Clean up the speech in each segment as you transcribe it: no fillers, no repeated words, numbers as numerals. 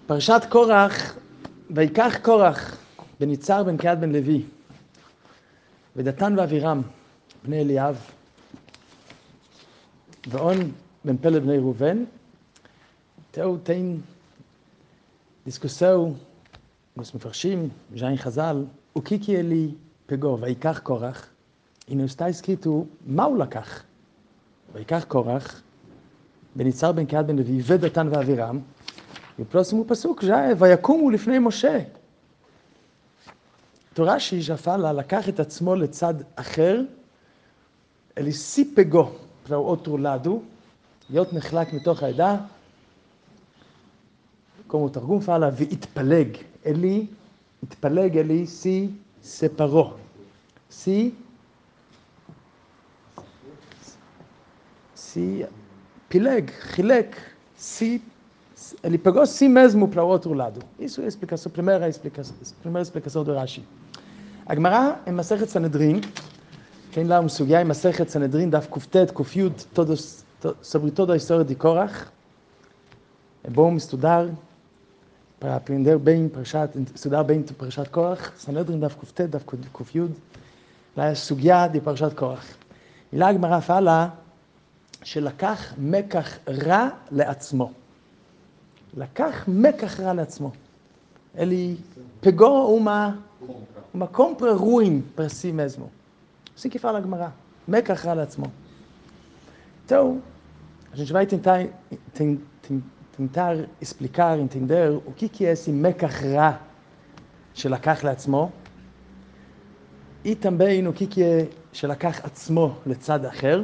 פרשת קורח, ויקח קורח בן יצהר בן קהת בן לוי, ודתן ואבירם בני אליאב, ואון בן פלד בני ראובן, תאו תין דיסקוסאו, מוס מפרשים, ז'ין חז"ל, וקיקי אלי פגו, ויקח קורח, הנה סתה הסכיתו, מה הוא לקח? ויקח קורח, בן יצהר בן קהת בן לוי, ודתן ואבירם, ופלוסים פסוק, ויקומו לפני משה. תורה שהיא שפלה לקח את עצמו לצד אחר, אלי סי פגו, פלאות רולדו, להיות נחלק מתוך העדה, כמו תרגום פעלה, והתפלג, התפלג אלי סי ספרו. סי פילג, חילק, סי, ele pegou si mesmo para o outro lado. Isso é a explicação, primeira explicação do Rashi. A Gemara em Masechet Sanedrin, tem lá sugia em Masechet Sanedrin, daf kuftet, kufyud, sobre toda a história de Korach. É bom estudar para aprender bem, estudar bem Parashat Korach. Sanedrin, daf kuftet, daf kufyud. Lá é a sugia de Parashat Korach. E lá a Gemara fala שלקח מקח רע לעצמו. לקח מקח רע לעצמו. Ele pegou uma compra ruim para si mesmo. Assim que fala a Gemara. Mekach rá לעצמו. Então, a gente vai tentar explicar, entender o que é esse mekach rá שלקח לעצמו, e também o que é שלקח עצמו לצד אחר.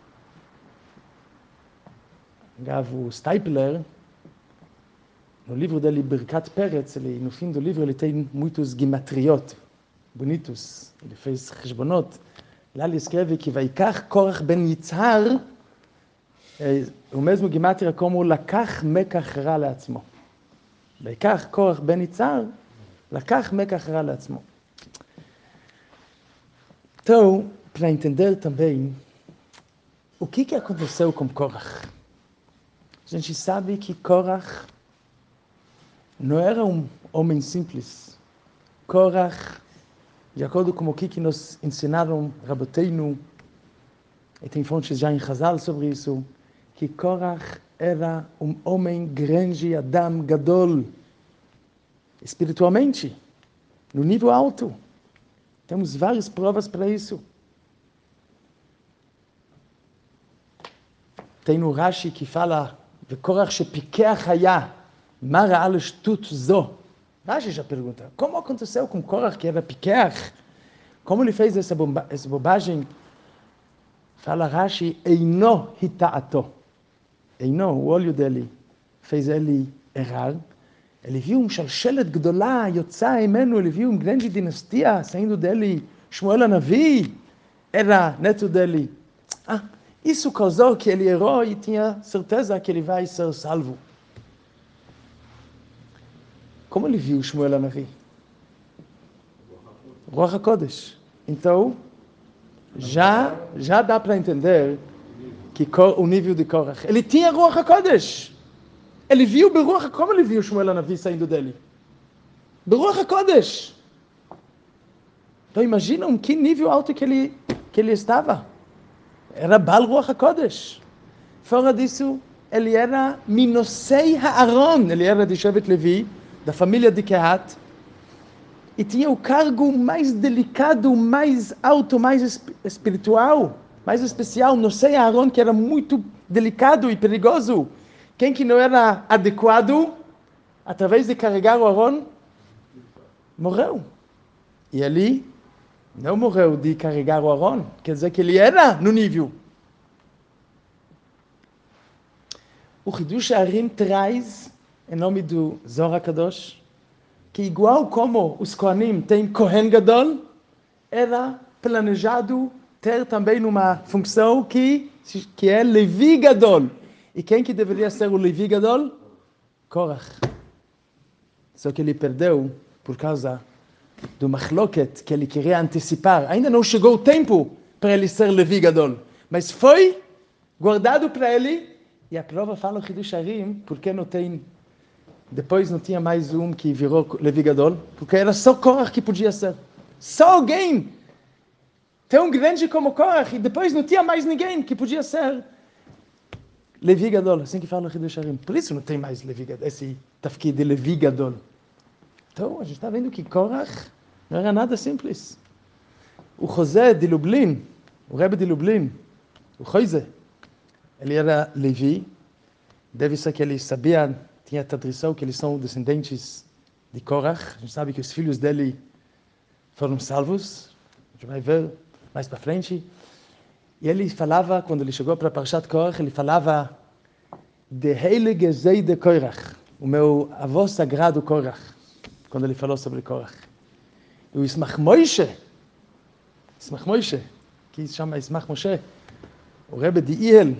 Agarra o Stipler, no livro dele, Birkat Peretz, no fim do livro ele tem muitos gimatriot, bonitos, ele fez cheshbonot. Lá ele escreve que Vaikach Korach ben Yitzhar, o mesmo gimatria como Lakach Mekach Ra לעצמו. Vaikach Korach ben Yitzhar, Lakach Mekach Ra לעצמו. Então, para entender também, o que aconteceu com Korach? A gente sabe que Korach não era um homem simples. Korach, de acordo com o que nos ensinaram Raboteinu, e tem fontes já em Chazal sobre isso, que Korach era um homem grande, Adam Gadol, espiritualmente, no nível alto. Temos várias provas para isso. Tem no Rashi que fala וקורח שפיקח היה, מה ראה לשטות זו? Rashi já pergunta, como aconteceu com Korach que era Pikeach? Como ele fez essa bobagem? Fala Rashi, Eino hita'ato. Eino, o olho dele, fez ele errar. Ele viu שלשלת גדולה, יוצא ממנו, ele viu grande dinastia saindo dele, Shmuel Hanavi, era neto dele. Isso causou que ele errou e tinha certeza que ele vai ser salvo. Como ele viu Shmuel Hanavi? Ruach HaKodesh. Então, já dá para entender que o nível de Korach. Ele tinha Ruach HaKodesh. Ele viu Beruach, como ele viu Shmuel Hanavi saindo dele? Beruach HaKodesh. Então, imaginam que nível alto que ele estava. Era Baal Ruach HaKodesh. Fora disso, ele era Minosei Haaron, ele era de Shevet Levi, da família de Kehat, e tinha o cargo mais delicado, mais alto, mais espiritual, mais especial, Nosei Haaron, que era muito delicado e perigoso. Quem que não era adequado, através de carregar o Aaron, morreu. E ele não morreu de carregar o Aaron, quer dizer que ele era no nível. O Hidush Harim traz, em nome do Zohar Kadosh, que igual como os Kohanim têm Kohen Gadol, era planejado ter também uma função que é Levi Gadol. E quem que deveria ser o Levi Gadol? Korach. Só que ele perdeu por causa do machloket que ele queria antecipar. Ainda não chegou o tempo para ele ser Levi Gadol, mas foi guardado para ele. E a prova fala o Hidush Harim, porque não tem depois não tinha mais um que virou Levi Gadol, porque era só Korach que podia ser. Só alguém tão grande como Korach, e depois não tinha mais ninguém que podia ser Levi Gadol, assim que fala o Hidush Harim. Por isso não tem mais Levi Gadol, esse tafkid de Levi Gadol. Então, a gente está vendo que Korach não era nada simples. O José de Lublin, o Rebbe de Lublin, o José, ele era Levi, deve ser que ele sabia, tinha a tradição que eles são descendentes de Korach. A gente sabe que os filhos dele foram salvos, a gente vai ver mais para frente. E ele falava, quando ele chegou para Parshat Korach, ele falava de Heilige Zei de Korach, o meu avô sagrado Korach, quando ele falou sobre Korach. E o Ismach Moshe, que se chama Ismach Moshe, o Rebbe de Iel,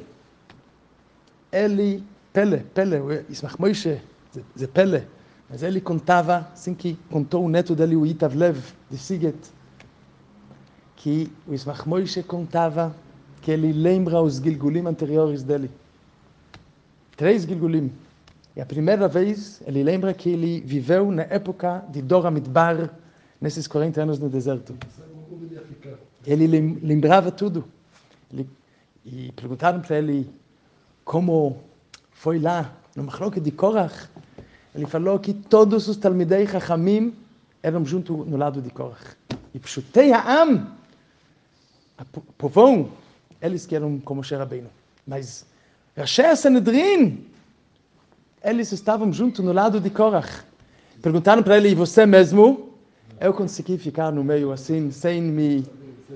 ele, Pele, o Ismach Moshe, זה פלא. mas ele contava, assim que contou o neto dele, o Itavlev, de Siget, que o Ismach Moshe contava que ele lembra os Gilgulim anteriores dele. 3 Gilgulim. E a primeira vez, ele lembra que ele viveu na época de Dor HaMidbar, nesses 40 anos no deserto. Ele lembrava tudo. E perguntaram para ele como foi lá, no Machlok de Korach. Ele falou que todos os Talmidei Chachamim eram junto no lado de Korach. E Pshutei Ha'am, o povão, eles que eram como Moshe Rabbeinu. Mas Rashei Sanedrin, eles estavam junto no lado de Korach. Perguntaram para ele, e você mesmo? Eu consegui ficar no meio assim, sem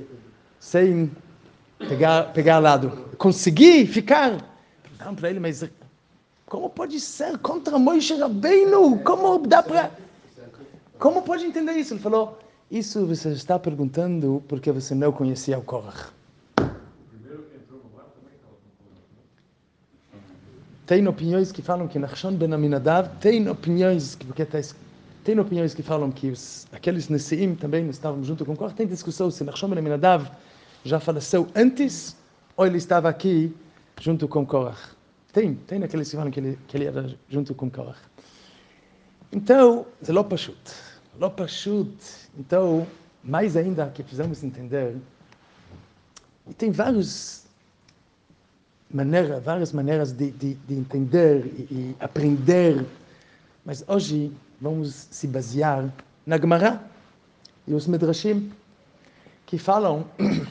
pegar lado. Consegui ficar. Perguntaram para ele, mas como pode ser contra Moshe Rabbeinu? Como pode entender isso? Ele falou, isso você está perguntando porque você não conhecia o Korach. Tem opiniões que falam que Nachshon ben Aminadav, tem opiniões que falam que aqueles Nesiim também estavam junto com Korach. Tem discussão se Nachshon ben Aminadav já faleceu antes ou ele estava aqui junto com Korach. Tem aqueles que falam que ele era junto com Korach. Então, é lo pashut. Então, mais ainda que precisamos entender, e tem várias maneiras de entender e aprender, mas hoje vamos se basear na Gemara e os Midrashim que falam,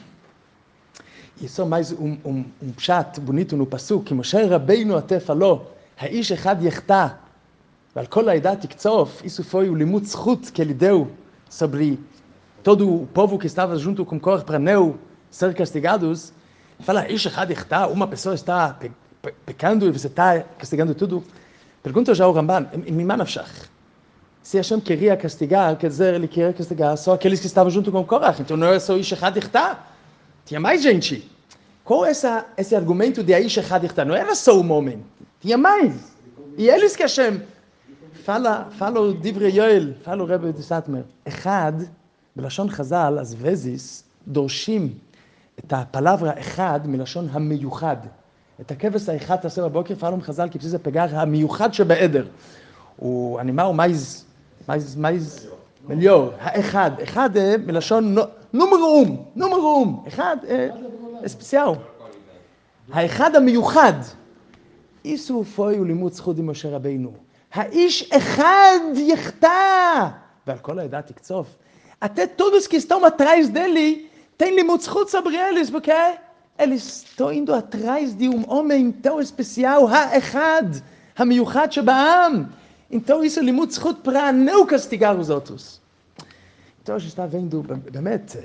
e só mais um pshat bonito no Pasuk, que Moshe Rabbeinu até falou, Ha'ish echad yechta, ועל כל העדה תקצוף, isso foi o limut zchut que ele deu sobre todo o povo que estava junto com Korach para não ser castigados. Fala, uma pessoa está pecando e você está castigando tudo. Pergunta já ao Ramban, mima nafshach? Se Hashem queria castigar, quer dizer, ele queria castigar só aqueles que estavam junto com Korach. Então não é só Ish Echad Ichtá. Tinha mais gente. Qual é esse argumento de Ish Echad Ichtá? Não era só um homem. Tinha mais. E eles que Hashem... Fala o Divrei Yoel, fala o Rebbe de Satmer. Echad, בלשון חז"ל, às vezes, דורשים את הפלברה אחד מלשון המיוחד. את הכבש האחד תעשה בבוקר, falam חז"ל כי precisa pegar המיוחד שבעדר. o animal mais melhor, האחד. אחד מלשון número um. אחד especial. האחד המיוחד. isso foi o limut zchut de Moshe Rabbeinu. האיש אחד יחטא, ועל כל העדה תקצוף. Até todos que estão atrás dele têm limut zchut sobre eles, porque eles estão indo atrás de um homem tão especial, האחד, המיוחד שבעם. Então isso é limut zchut para não castigar os outros. Então a gente está vendo, באמת,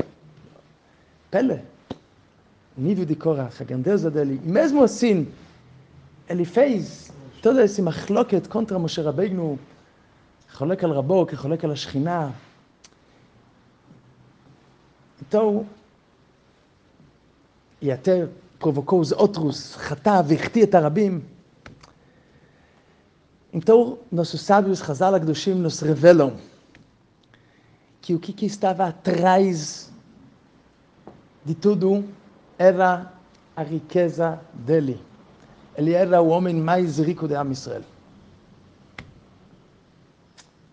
Pele, o nível de Korach, a grandeza dele. E mesmo assim, ele fez todo esse machloket contra Moshe Rabbeinu, חולק על רבו, כחולק על השכינה. Então, e até provocou os outros, חטא והחטיא את הרבים. Então, nossos sábios, Chazal HaKadoshim, nos revelam que o que estava atrás de tudo era a riqueza dele. Ele era o homem mais rico de Am Yisrael.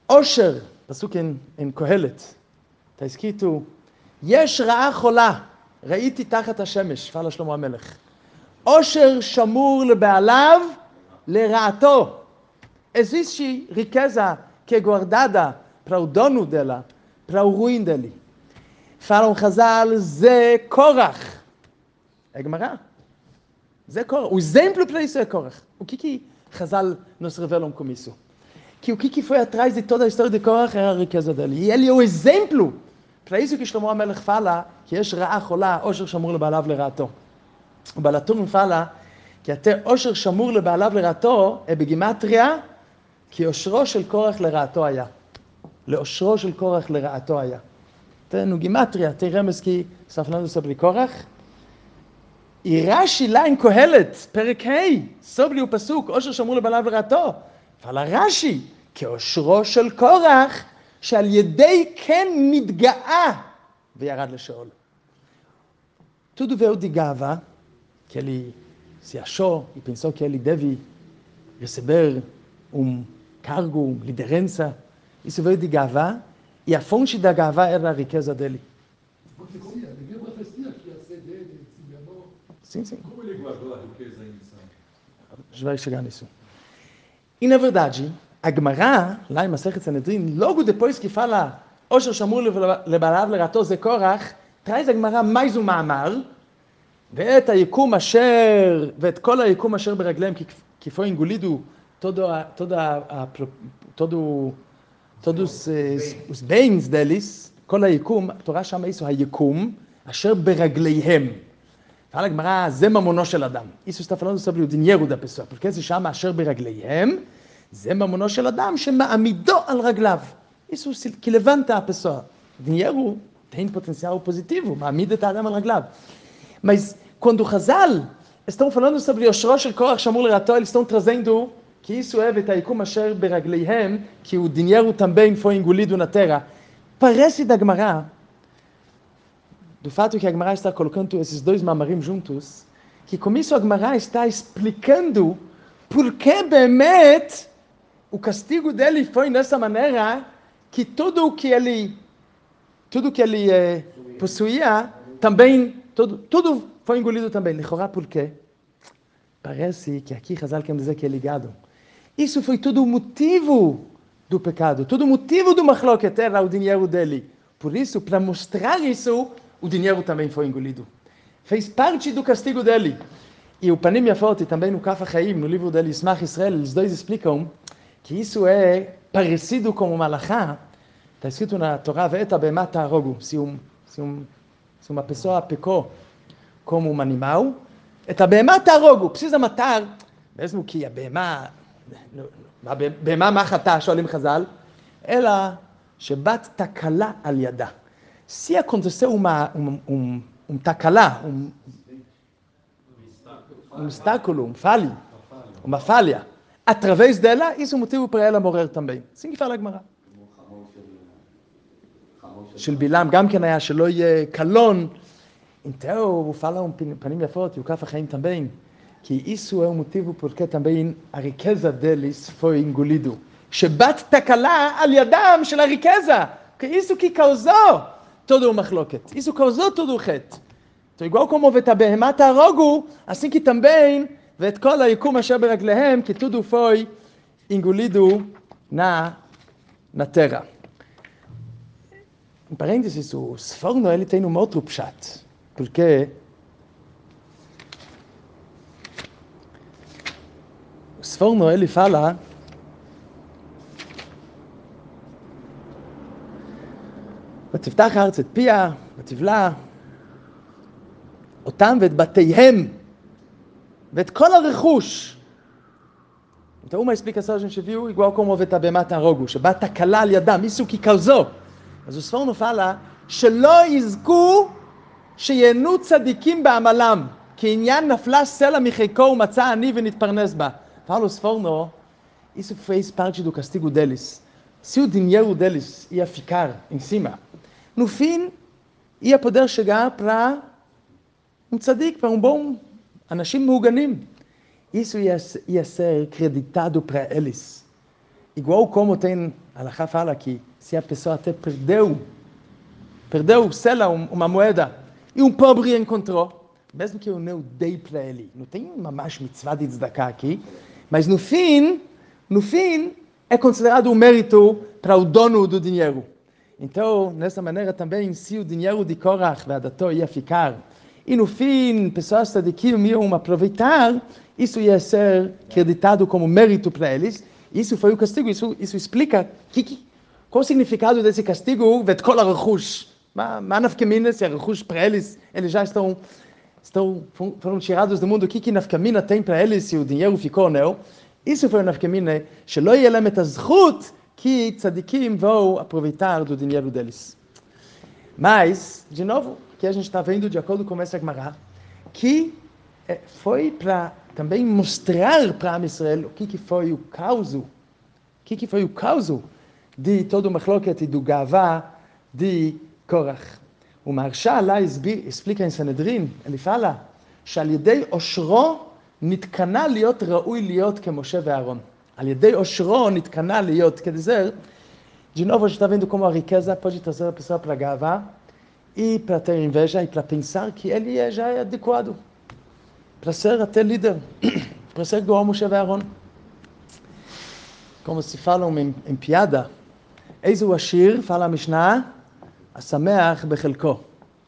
עושר, פסוק אין קהלת, תזכיתו, יש רעה חולה, ראיתי תחת השמש, פעלה שלמה המלך. עושר שמור לבעליו לרעתו. Existe riqueza que é guardada para o dono dela, para o ruim dele. Falam Chazal, זה קורח. É Gemara. זה קורח. O exemplo para isso é Korach. O que Chazal nos revelam com isso? Que o que foi atrás de toda a história de Korach era a riqueza dele. E ele é o exemplo para isso que Shlomo HaMelech fala, que יש רעה חולה, עושר שמור לבעליו לרעתו. O Balatum fala que até עושר שמור לבעליו לרעתו é בגימטריה, כי עושרו של קורח לרעתו היה. לעושרו של קורח לרעתו היה. תראינו גימטריה, תראה רמז כי ספלנו סבלי קורח. רש"י ליין קהלת, פרק ה', סובלי הוא פסוק, עושר שמור לבעליו לרעתו. אבל הרש"י, כעושרו של קורח, שעל ידי כן מתגאה וירד לשאול. Tudo veio de gava, que ele se achou e pensou que ele deve receber cargo, liderança. Isso veio de gava, e a fonte da gava era a riqueza dele. Sim, sim. Como ele guardou a riqueza em Israel? A gente vai chegar nisso. E na verdade, a Gemara, lá em Masechet Sanedrin, logo depois que fala Osher Shamur lebalav lerato ze Korach, traz a Gemara mais מאמר, ואת היקום אשר, ואת כל היקום אשר ברגליהם, כי foi engolido todos os bens deles, כל היקום, התורה שם isso, היקום, אשר ברגליהם. Fala a Gemara, זה ממונו של אדם. Isso está falando sobre o dinheiro da pessoa, porque se chama אשר ברגליהם, זה ממונו של אדם שמעמידו על רגליו. Isso que levanta a pessoa. Dinheiro tem potencial positivo, מעמיד את האדם על רגליו. Mas quando Chazal estão falando sobre o Yoshro shel Korach Shamur lerato, eles estão trazendo que isso é ותהיקום אשר ברגליהם, que o dinheiro também foi engolido na terra. Parece da Gemara, do fato que a Gemara está colocando esses dois mamarim juntos, que com isso a Gemara está explicando por que באמת o castigo dele foi nessa maneira, que tudo que ele possuía também, tudo foi engolido também. Lechorá, por quê? Parece que aqui Chazal quer dizer que é ligado. Isso foi tudo o motivo do pecado, tudo o motivo do machloket era o dinheiro dele. Por isso, para mostrar isso, o dinheiro também foi engolido. Fez parte do castigo dele. E o Panim Yafot, e também no Kaf HaChaim, no livro dele, Ismach Israel, eles dois explicam que isso é parecido com o Malachá. Está escrito na Torá, ואת הבהמה תהרגו. Se uma pessoa pecou como um animal, את הבהמה תהרגו. precisa matar, mesmo que a בהמה מה חטאה, שואלים חז"ל, אלא שבת תקלה על ידה. Se aconteceu tacalá, obstáculo, uma falha, através dela, isso é motivo para ela morrer também. Assim que fala a Gemara. של בלעם, גם כן היה שלא יהיה קלון. Então, fala Panim Yafot e o Kaf HaChaim também, que isso é o motivo porque também a riqueza deles foi engolido. שבת תקלה על ידם של הריqueza, que isso que causou todo o machloket. Isso causou todo o chet. Então, igual como ואת הבהמה תהרגו, assim que também ואת כל היקום אשר ברגליהם, que tudo foi engolido na terra. Em parênteses, o Sforno ele tem um outro pshat, porque o Sforno ele fala ותפתח הארץ את פיה ותבלע אותם ואת בתיהם ואת כל הרכוש. Então uma explicação a gente viu igual como ואת הבהמה תהרגו, שבאה תקלה על ידם, isso que causou. אז הספורנו fala שלא יזכו שיהנו צדיקים בעמלם, כי עניין נפלה סלע מחיקו ומצא עני ונתפרנס בה. fala o Sforno, isso fez parte do castigo deles. Se o dinheiro deles ia ficar em cima, no fim ia poder chegar para tzadik, para bom, אנשים מהוגנים. Isso ia ser creditado para eles. igual como tem, a Halachá fala que se a pessoa até perdeu sei lá, uma moeda, e um pobre encontrou, mesmo que eu não dei para ele, não tem uma mais mitzvah de tzedakah aqui, mas no fim, é considerado um mérito para o dono do dinheiro. Então, nessa maneira também, se o dinheiro de Korach e Adato ia ficar, e no fim, pessoas tzadikim iam aproveitar, isso ia ser creditado como mérito para eles. Isso foi o castigo, isso explica qual o significado desse castigo, vet kol ha-rechush. מה נפקא מינה, se הרכוש para eles já foram tirados do mundo, o que נפקא מינה tem para eles, se o dinheiro ficou ou não. Isso foi o נפקא מינה, שלא יהיה להם את הזכות, כי צדיקים vão aproveitar do dinheiro deles. Mas, de novo, que a gente está vendo, de acordo com essa Gemara, que foi para também mostrar para Am Israel o que foi o causo, de todo o machloket e do gavá de Korach. O Maharsha lá explica em Sanedrin, ele fala, שעל ידי אושרו נתקנה להיות ראוי להיות כמשה ואהרון. על ידי אושרו נתקנה להיות, quer dizer, de novo a gente está vendo como a riqueza pode trazer a pessoa para a gavá e para ter inveja e para pensar que ele já é adequado para ser até líder, para ser igual a Moshe e Aaron. Como se falam em piada, eis o Ashir, fala a Mishnah, השמח בחלקו.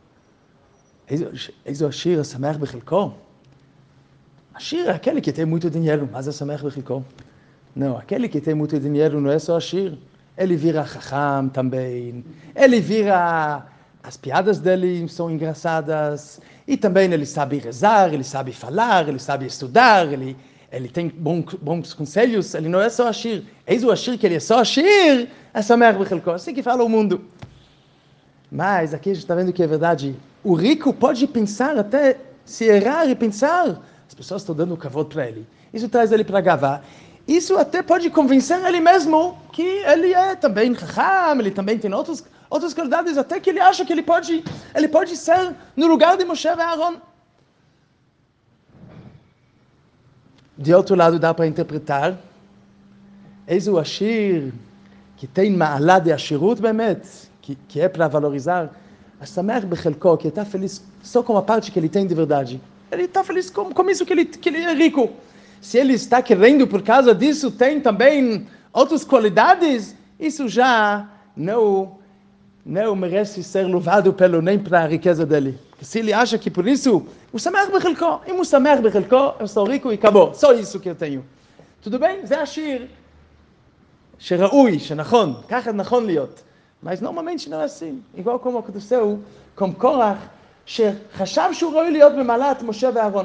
איזו עשיר השמח בחלקו? עשיר é aquele que tem muito dinheiro, mas é שמח בחלקו? Não, aquele que tem muito dinheiro não é só עשיר. Ele vira chacham também. Ele vira... As piadas dele são engraçadas. E também ele sabe rezar, ele sabe falar, ele sabe estudar, ele tem bons conselhos. Ele não é só עשיר. Eis o עשיר que ele é só עשיר, é שמח בחלקו. Assim que fala o mundo. Mas aqui a gente está vendo que é verdade. O rico pode pensar, até se errar e pensar, as pessoas estão dando kavod para ele. Isso traz ele para gavá. Isso até pode convencer ele mesmo que ele é também chacham, ele também tem outras qualidades, até que ele acha que ele pode ser no lugar de Moshe e Aaron. De outro lado, dá para interpretar, eis o Ashir, que tem ma'alá de Ashirut, bemet, que é para valorizar, a Samer Bechelko, que está feliz só com a parte que ele tem de verdade. Ele está feliz com isso que ele é rico. Se ele está querendo, por causa disso, tem também outras qualidades, isso já não merece ser louvado nem pela riqueza dele. Porque se ele acha que por isso, o Samer Bechelko, o Samer Bechelko, eu sou rico e acabou. Só isso que eu tenho. tudo bem? זה השיר שראוי, שנכון, ככה נכון להיות. mas normalmente não é assim. Igual como aconteceu com Korach, שחשב שהוא ראוי להיות במעלת משה ואהרון.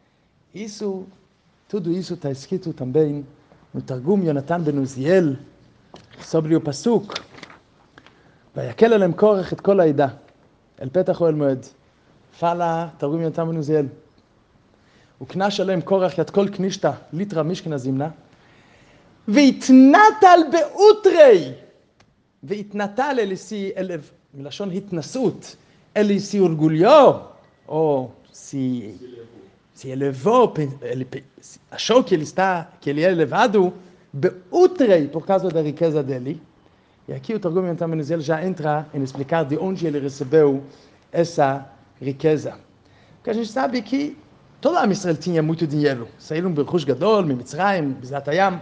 Tudo isso está escrito também no Targum Yonatan ben Uziel, sobre o Pasuk. ויקל עליהם קורח את כל העדה, אל פתח אוהל מועד. fala Targum Yonatan ben Uziel. וקנש עליהם קורח יד כל קנישתא, ליטרא משכנא זימנא. והתנתל באותרי. והתנתל מלשון התנשאות, ele se orgulhou, ou se elevou, achou que ele é elevado, beutrei, por causa da riqueza dele. E aqui o Targum Yonatan ben Uziel já entra em explicar de onde ele recebeu essa riqueza. Porque a gente sabe que todo Am Israel tinha muito dinheiro. Saíram ברכוש גדול, ממצרים, בזלת הים.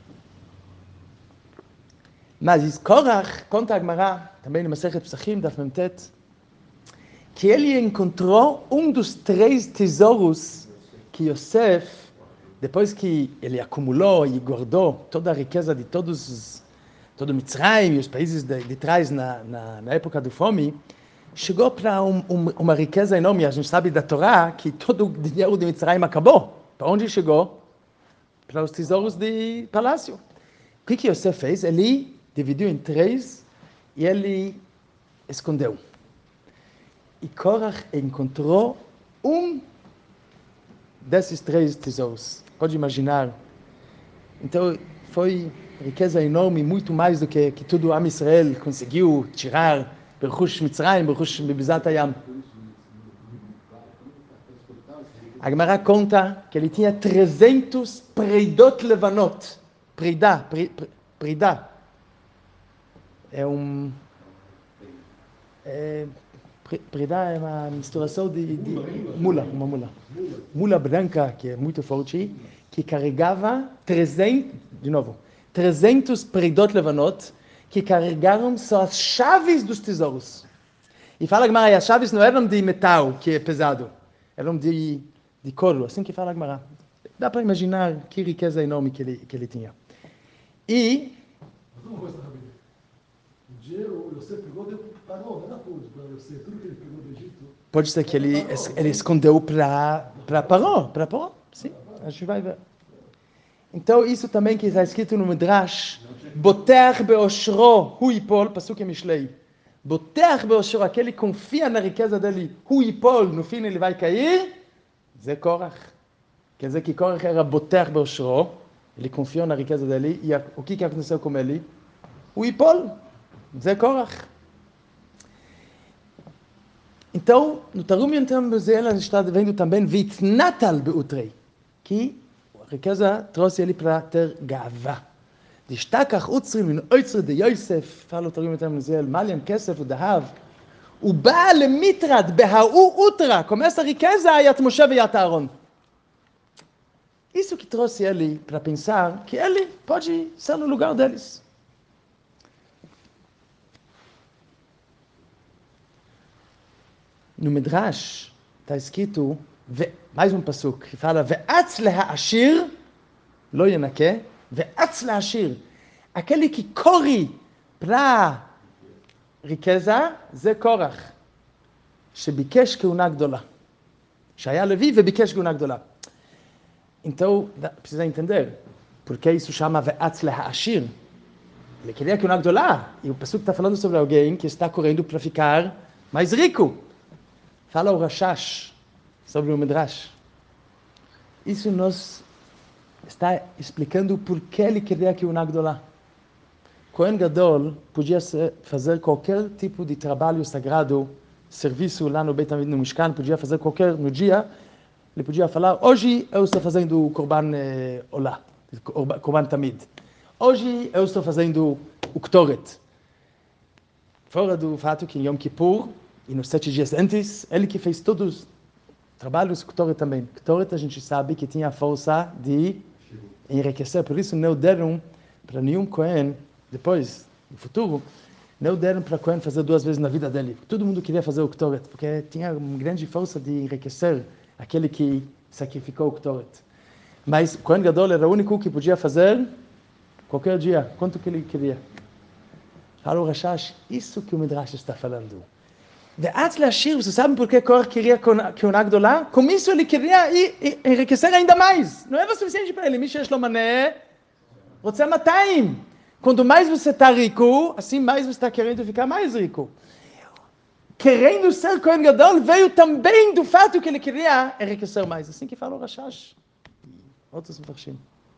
Mas Korach, conta a Gemara, também no Masechet Pesachim, Daf Memtet, que ele encontrou dos 3 tesouros que Yosef, depois que ele acumulou e guardou toda a riqueza de todo Mitzrayim e os países de trás na época do fome, chegou para uma riqueza enorme. A gente sabe da Torá que todo o dinheiro de Mitzrayim acabou. Para onde chegou? Para os tesouros de palácio. O que Yosef fez? Ele dividiu em 3 e ele escondeu. E Korach encontrou desses 3 tesouros. Pode imaginar. Então, foi riqueza enorme, muito mais do que todo Am Israel conseguiu tirar ברכוש מצרים, ברכוש בבזלת הים. A Gemara conta que ele tinha 300 preidot levanot. Brida. Brida é uma misturação de mula, uma mula. Mula branca, que é muito forte, que carregava 300 pridot levanot, que carregaram só as chaves dos tesouros. E fala Gemara, as chaves não eram de metal, que é pesado, eram de couro, assim que fala Gemara. Dá para imaginar que riqueza enorme que ele tinha. E... Mas uma coisa, Rabino. Um dia o Yosef pegou e deu para Paró, não era tudo, para Yosef, tudo que ele pegou do Egito. Pode ser que ele escondeu para Paró, sim, a gente vai ver. Então, isso também que está escrito no Midrash, Boter beoshro hu yipol, pasuk Mishlei. Boter beoshro, aquele que confia na riqueza dele, hu yipol, no fim ele vai cair, Zé Korach. Quer dizer que Korach era Boter beoshro, ele confiou na riqueza dele, e o que aconteceu com ele? Hu yipol, Zé Korach. Então, no Targum Yontem Bezel, a gente está vendo também Vitnatal Beutrei, que a riqueza trouxe ele para ter gava. Dishtakach utzrim min oitzri de Yosef, fala o Targum Yontem Bezel, Maliam Kesef udahav, ובא למטרד בהאו אוטרה, começa a riqueza, Yat Moshe e Yat Aaron. Isso que trouxe ele para pensar que ele pode ser no lugar deles. No Midrash está escrito, mais um pasuk, que fala, ve'atz le'ha'ashir, lo yenake, ve'atz le'ha'ashir. Aquele que corre para riqueza, זה קורח, שביקש כהונה גדולה. שהיה לוי וביקש כהונה גדולה. Então, precisa entender, porque isso chama ve'atz le'ha'ashir. Ele queria kehuna gdolah, e o pasuk está falando sobre alguém que está correndo para ficar mais rico. Fala o Rashash sobre o Midrash. Isso nos está explicando por que ele queria kehuna gdolah. Kohen Gadol podia fazer qualquer tipo de trabalho sagrado, serviço lá no Beit Hamikdash, no Mishkan, podia fazer qualquer, no dia, ele podia falar, hoje eu estou fazendo o Korban Olá, Korban Tamid. Hoje eu estou fazendo o Ktoret. Fora do fato que em Yom Kippur, e nos 7 dias antes, ele que fez todos os trabalhos, Ktoret também. Ktoret a gente sabe que tinha a força de enriquecer, por isso não deram para nenhum Kohen, depois, no futuro, não deram para Kohen fazer 2 vezes na vida dele. Todo mundo queria fazer o Ktoret, porque tinha uma grande força de enriquecer aquele que sacrificou o Ktoret. Mas Kohen Gadol era o único que podia fazer qualquer dia, quanto que ele queria. Fala o Rashash, isso que o Midrash está falando. Ve'atz le'ashir, vocês sabem por que Korach queria kehuna gdolah? Com isso ele queria enriquecer ainda mais. Não era suficiente para ele. Mí sheyesh lo mané, רוצה 200. Quanto mais você está rico, assim mais você está querendo ficar mais rico. Querendo ser Kohen Gadol, veio também do fato que ele queria enriquecer mais. Assim que fala o Rashash. Outros Mefarshim.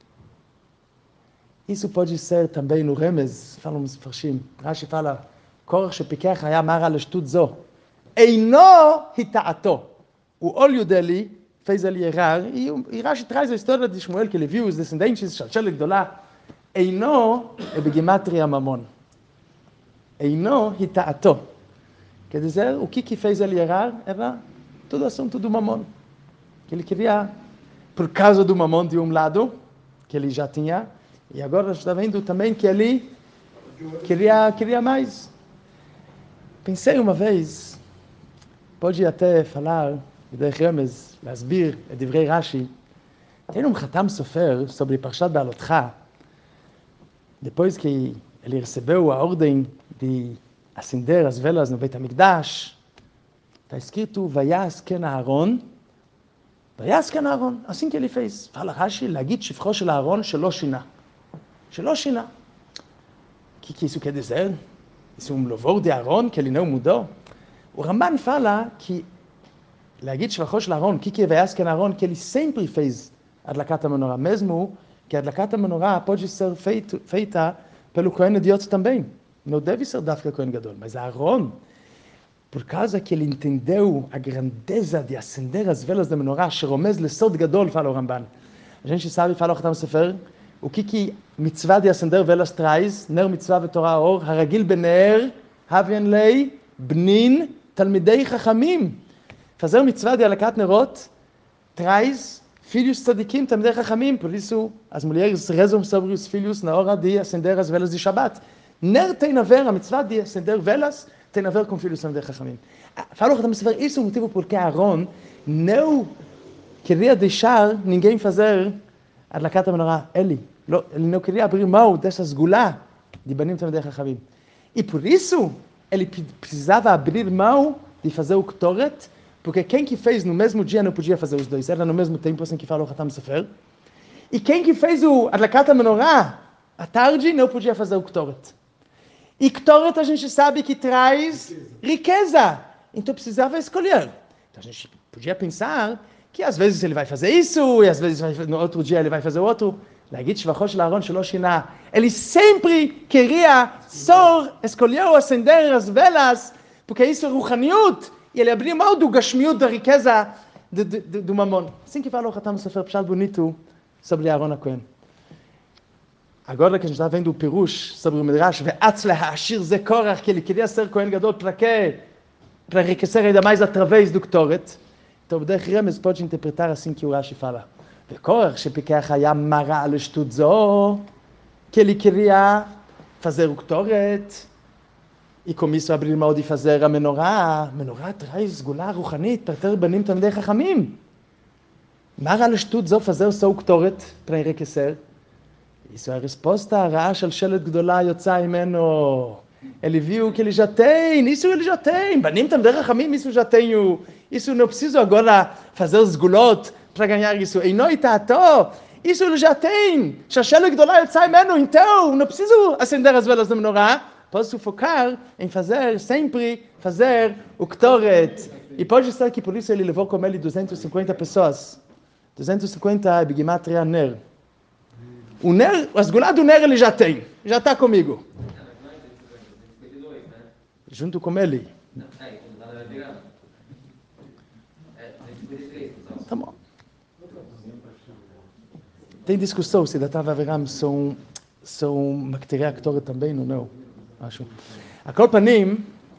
Isso pode ser também no Remez, falam os Mefarshim. Rashi fala, Korach shepikach היה מר על השטות זו. אינו התעתו. O olho dele fez ele errar. E Rashi traz a história de Shmuel, que ele viu os descendentes, Shalshel Gdolah. אינו בגימטריה ממון. אינו התעתו. Quer dizer, o que fez ele errar era todo assunto do mamon. Que ele queria, por causa do mamon de um lado, que ele já tinha, e agora está vendo também que ele queria mais. Pensei uma vez, pode até falar, בדרך רמז, להסביר את דברי רש"י, tem um Khatam Sofer sobre Parshat Baalotcha, depois que ele recebeu a ordem de acender as velas no Beit HaMikdash, está escrito, Vayasken Aaron, assim que ele fez. Fala Rashi, להגיד שבחו של אהרון שלא שינה. שלא שינה. que isso quer dizer? Isso é um louvor de Aaron, que ele não mudou? O Ramban fala que, להגיד שבחו של אהרון, que é Vayasken Aaron, que ele sempre fez הדלקת המנורה, mesmo que a הדלקת המנורה pode ser feita pelo Kohen Idiot também. Não deve ser dafka Kohen Gadol, mas Aaron, por causa que ele entendeu a grandeza de acender as velas da menorá, שרומז לסוד גדול, fala o Ramban. A gente sabe, fala o Khatam Sofer, o que מצווה de acender velas traz, ner מצווה ותורה אור, הרגיל בנר, הביין לי, בנין, תלמידי חכמים. fazer מצווה de הדלקת נרות, traz filhos tzadikim, תלמידי חכמים, por isso as mulheres rezam sobre os filhos na hora de acender as velas de Shabbat. Ner tem a ver, a mitzvah de acender velas, tem a ver com filhos tלמידי חכמים. Fala o Sefer, isso é o motivo porque Aaron não queria deixar ninguém fazer a הדלקת המנורה, ele não queria abrir mão dessa sgulá de banim tלמידי חכמים. E por isso ele precisava abrir mão de fazer o Ktoret, porque quem que fez no mesmo dia não podia fazer os dois, era no mesmo tempo, assim que fala o Hatam Sofer. E quem que fez o הדלקת המנורה à tarde não podia fazer o Ktoret. E Ktoret a gente sabe que traz riqueza. Então precisava escolher. Então a gente podia pensar que às vezes ele vai fazer isso, e às vezes no outro dia ele vai fazer outro. להגיד שבחו של אהרון שלא שינה. Ele sempre queria só escolheu acender as velas, porque isso é ruchaniut, e ele abriu mão do gashmiut, da riqueza do mamon. Assim que fala o Hatam Sofer, pshal bonito sobre Aaron HaKohen. Agora que a gente está vendo o Pirush sobre o Midrash, ve'atz le'ha'ashir ze Korach, que ele queria ser Kohen Gadol, para quê? Para enriquecer ainda mais através do Ktoret. Então, בדרך רמז pode interpretar assim que o Rashi fala. וקורח שפיקח היה מרא על שטות זו, que ele queria fazer o Ktoret, e com isso abrir mão de fazer a menorá. A menorá traz סגולה רוחנית para ter בנים תלמידי חכמים. מרא על שטות זו fazer só o Ktoret para enriquecer. Isso é a resposta rעה של שלט גדולה יוצאה ממנו. Ele viu que ele já tem, isso ele já tem. בנים תלמידי חכמים, isso já tenho. Isso não preciso agora fazer os gulot para ganhar isso. אינו יטעתו, isso ele já tem. שהשלט גדולה יוצאה ממנו, então não preciso acender as velas da menorá. Posso focar em fazer, sempre fazer o Ktoret. E pode ser que por isso ele levou com ele 250 pessoas. 250 בגימטריה ner. O ner, a sgulá do ner ele já tem, já está comigo. Junto com ele. Tá bom. Tem discussão se Datan ואבירם são מקטירי הקטורת também ou não. Acho. A כל פנים,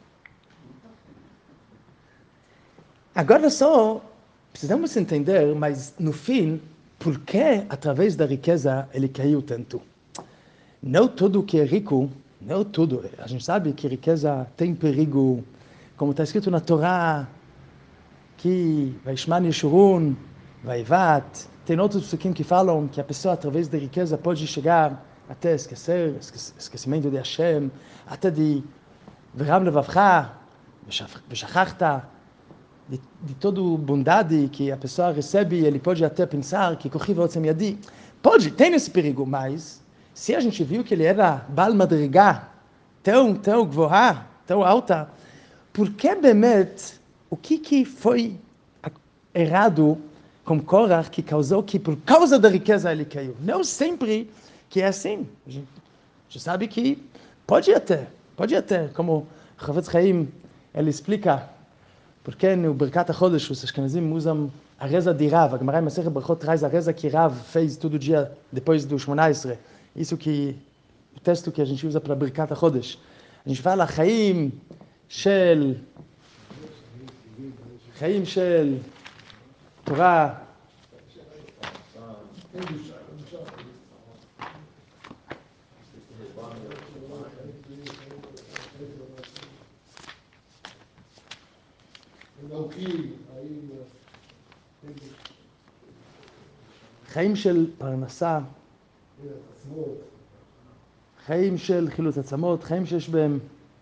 agora só precisamos entender, mas no fim, por que através da riqueza ele caiu tanto? Não tudo que é rico, não tudo. A gente sabe que riqueza tem perigo, como está escrito na Torá, que Vaishman Yeshurun, Vaivat, tem outros psukim que falam que a pessoa através da riqueza pode chegar até esquecimento de Hashem, até de V'ram levavcha, v'shachachta, de toda bondade que a pessoa recebe, ele pode até pensar que corri v'otzem yadi. Pode, tem esse perigo, mas se a gente viu que ele era Baal Madrigá, tão gvoha, tão alta, por que bemet, o que foi errado com Korach que causou que por causa da riqueza ele caiu? Não sempre que é assim. A gente sabe que pode até, como Chavetz Chaim, ele explica porque no Birkat HaChodesh os Ashkenazim usam a reza de Rav. A Gemara em Masechet Brachot traz a reza que Rav fez todo dia depois do 18. Isso que o texto que a gente usa para Birkat HaChodesh. A gente fala Chaim shel Torah, חיים של פרנסה, חיים של חילוץ עצמות, חיים שיש בהם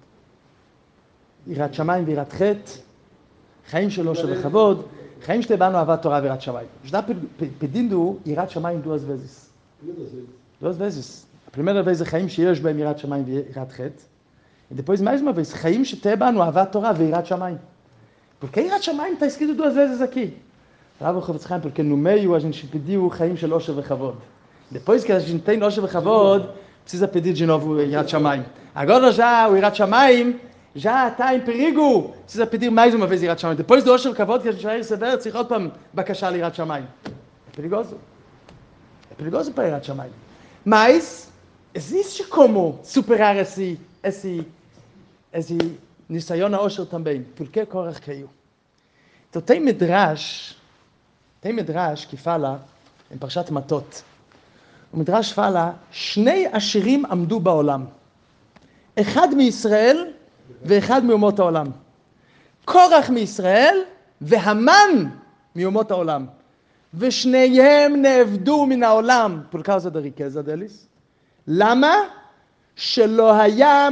יראת שמיים ויראת חטא, חיים של עושר וכבוד, חיים שתבענו אהבת תורה ויראת שמיים. Já pedindo יראת שמיים duas vezes. Duas vezes. A primeira vez é חיים שיש בהם יראת שמיים ויראת חטא, e depois mais uma vez, חיים שתבענו אהבת תורה ויראת שמיים. Porque יראת שמיים está escrito duas vezes aqui. Falava o Chavetz Chaim, porque no meio a gente pediu חיים של עושר וכבוד. Depois que a gente tem עושר וכבוד, precisa pedir de novo יראת שמיים. Agora já o יראת שמיים já está em perigo, precisa pedir mais uma vez יראת שמיים. Depois do עושר וכבוד que a gente vai receber, צריך עוד פעם בקשה ליראת שמיים. É perigoso. É perigoso para יראת שמיים. Mas existe como superar esse Nisayon Osher também. Por que Korach caiu? Então tem Midrash que fala, em Parshat Matot, o Midrash fala, Shnei Ashirim Amdu Ba'olam. אחד מישראל ואחד מאומות העולם. קורח מישראל והמן מאומות העולם. ושניהם נאבדו מן העולם. por causa da riqueza deles. למה? שלא היה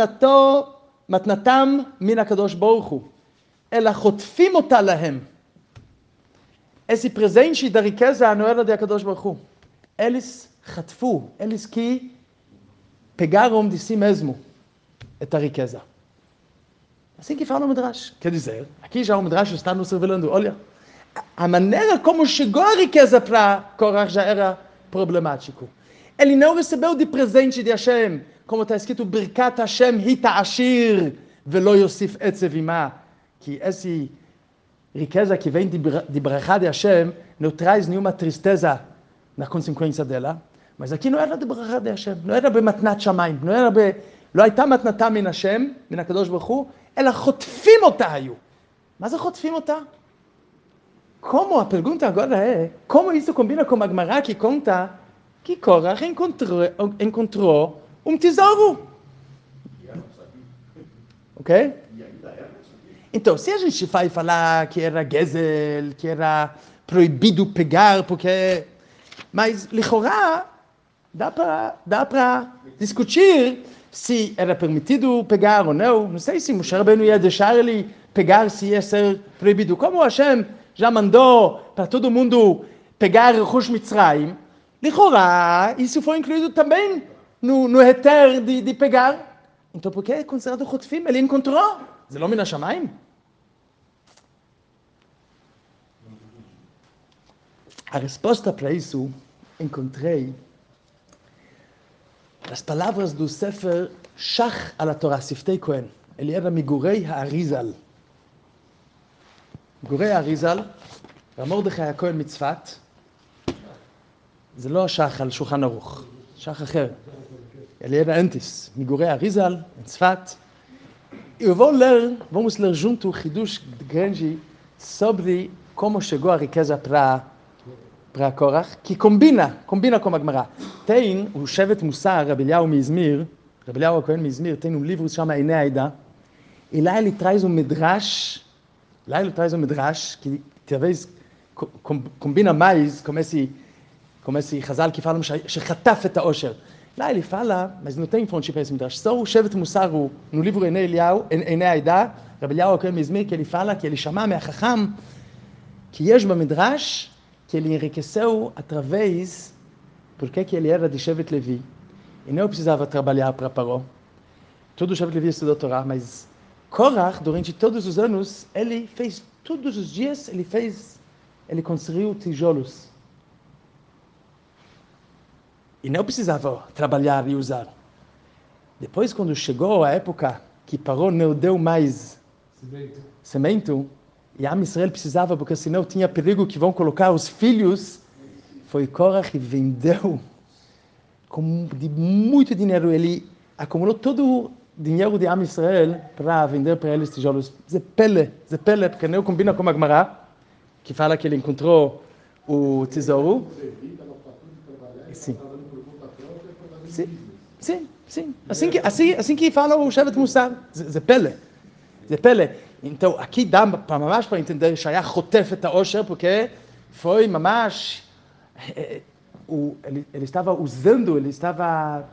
מתנתם מן הקדוש ברוך הוא. אלא חוטפים אותה להם. esse presente da riqueza não era de הקדוש ברוך הוא. eles חטפו, eles que pegaram de si mesmo a riqueza. Assim que fala o Midrash. Quer dizer, aqui já o Midrash está nos revelando, olha, a maneira como chegou a riqueza para Korach já era problemático. Ele não recebeu de presente de Hashem, como está escrito, Birkat Hashem hita ashir, velo yosif etzev imah, que essa riqueza que vem de brachá de Hashem não traz nenhuma tristeza na consequência dela, mas aqui não era de brachá de Hashem, não era bematnat shamayim, לא הייתה מתנתה מן השם, מן הקדוש ברוך הוא, אלא חוטפים אותה היו. מה זה חוטפים אותה? Como, a pergunta agora é, como isso combina com a Gemara que conta que Korach encontrou tesouro? Ok? Então, se a gente vai falar que era Gezel, que era proibido pegar, porque... Mas, lichorá, dá para discutir se era permitido pegar ou não. Não sei se Moshe Rabbeinu ia deixar ele pegar se ia ser proibido. Como Hashem já mandou para todo mundo pegar Rosh Mitzrayim, lichorá, isso foi incluído também no heter de pegar. Então por que é considerado Chotfim? Ele encontrou. זה לא מן השמיים? A resposta para isso encontrei as palavras do Sefer Shach al Torah, Siftei Kohen. Ele era Migurei HaArizal. Migurei HaArizal, Mordechai HaKohen מצפת, זה לא שח על שולחן ערוך, שח אחר. Ele era antes, Migurei HaArizal, em Tzfat. Vamos ler junto o Hidush grande sobre como chegou a riqueza para Korach, que combina com a Gemara. Tem o Shevet Mussar, Rabbi Eliyahu HaKohen Mizmir, tem um livro que se chama Einei Aida, e lá ele traz um Midrash, que talvez combina mais com esse Chazal que fala שחטף את העושר. Lá ele fala, mas não tem fonte para esse Midrash, só o Shevet Mussar, no livro Einei Aida, Rabbi Eliyahu HaKohen Mizmir, que ele fala que ele chama מהחכם, que יש במדרש, que ele enriqueceu através, porque que ele era de Shevet Levi, e não precisava trabalhar para Paró. Todo o Shevet Levi estudou Torá, mas Korach, durante todos os anos, ele fez, todos os dias, ele construiu tijolos. E não precisava trabalhar e usar. Depois, quando chegou a época que Paró não deu mais cimento, e Am Israel precisava, porque senão tinha perigo que vão colocar os filhos, foi Korach e vendeu de muito dinheiro. Ele acumulou todo o dinheiro de Am Israel para vender para eles tijolos. Zé pele, porque não combina com a Gemara, que fala que ele encontrou o tesouro. Sim. Assim que fala o Shevet Mussar. Zé pele. Então, aqui dá para entender שהיה חוטף את העושר, porque foi ממש, ele estava usando, ele estava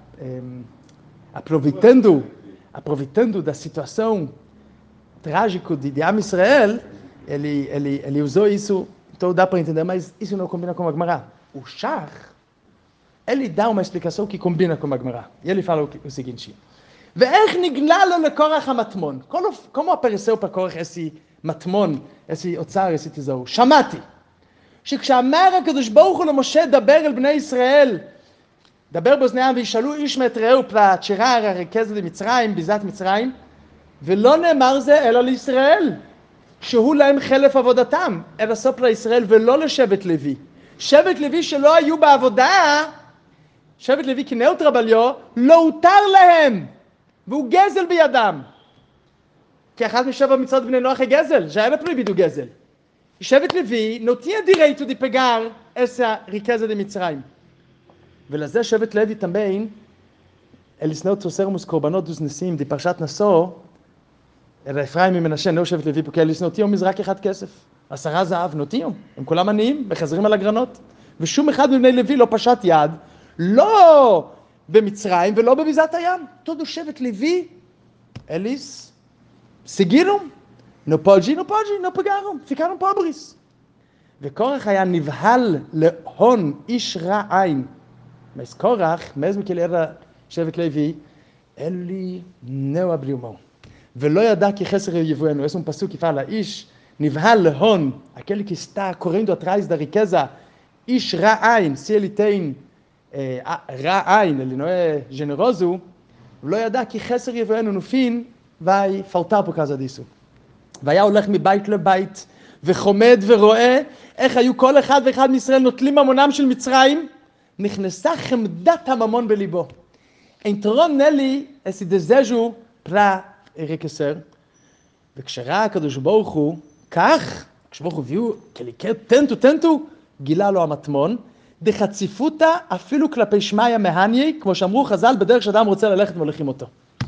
aproveitando da situação trágica de Am Israel, ele usou isso, então dá para entender, mas isso não combina com a Gemara. O Shach, ele dá uma explicação que combina com a Gemara, e ele fala o seguinte: ואיך נגלה לו לקורח המטמון? כמו apareceu para Korach esse מטמון, esse אוצר, esse tesouro? שמעתי, שכשאמר הקדוש ברוך הוא למשה דבר אל בני ישראל, דבר באוזניהם וישאלו איש מאת רעהו para tirar a riqueza de מצרים, ביזת מצרים, ולא נאמר זה אלא לישראל, שהוא להם חלף עבודתם, אלא סוף לישראל ולא לשבט לוי. שבט לוי שלא היו בעבודה, שבט לוי כנאוטרה בליו, לא הותר להם, והוא גזל בידם. כי אחת משבע מצוות בני נוח היא גזל, שהיה בפריבידו גזל. שבט לוי נוטיה דירייטו די פגר אסה ריקזה די מצרים. ולזה שבט לוי תמיין, אליסנאו תוסרמוס קורבנות דוס נשיאים די פרשת נשוא, אל אפרים ממנשה, נאו שבט לוי פוקל אליסנאותיום מזרק אחד כסף. 10 זהב נוטיום, הם כולם עניים, מחזרים על הגרנות. ושום אחד מבני לוי לא פשט יד, לא במצרים ולא בביזת הים. תודו שבט לוי, אליס, סגירום, נו פולג'י, נו פגרום, פיקרום פובריס. וקורח היה נבהל להון איש רע עין. מאז קורח, מאז מכלר שבט לוי, אלי נאו הבליומו. ולא ידע כי חסר יבואנו, יש לנו פסוק יפעל, האיש נבהל להון, הכלי כסתה, קוראים דו טרייס דריקזה, איש רע עין, סיאליטיין רע עין, אלינואה ג'נרוזו, ולא ידע כי חסר יבואנו נופין, ואי פלטר פה כזה דיסו. והיה הולך מבית לבית, וחומד ורואה איך היו כל אחד ואחד מישראל נוטלים ממונם של מצרים, נכנסה חמדת הממון בליבו. אין תרון נלי אסי דזז'ו פרע ריקסר, וכשראה הקדוש ברוך הוא, כך, כשברוך הוא הביאו כליקר טנטו, גילה לו המטמון, דחציפותה אפילו כלפי שמיה מהניה, כמו שאמרו חז"ל, בדרך שאדם רוצה ללכת והולכים אותו.